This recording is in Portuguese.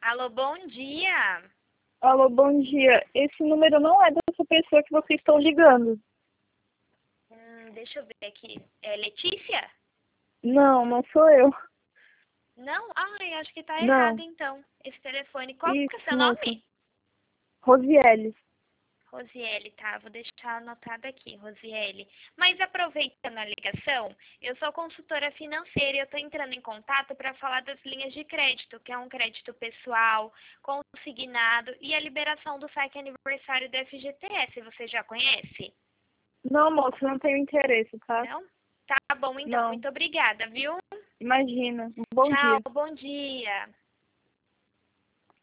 Alô, bom dia. Alô, bom dia. Esse número não é dessa pessoa que vocês estão ligando. Deixa eu ver aqui. É Letícia? Não, não sou eu. Não? Ai, acho que tá errado Não. então. Esse telefone. Qual que é o Isso, seu moça. nome? Rosiele. Rosiele, tá? Vou deixar anotado aqui, Rosiele. Mas aproveitando a ligação, eu sou consultora financeira e eu tô entrando em contato para falar das linhas de crédito, que é um crédito pessoal, consignado e a liberação do saque aniversário do FGTS. Você já conhece? Não, moça, não tenho interesse, tá? Não? Tá bom, então. Não. Muito obrigada, viu? Imagina. Um bom Tchau, dia. bom dia.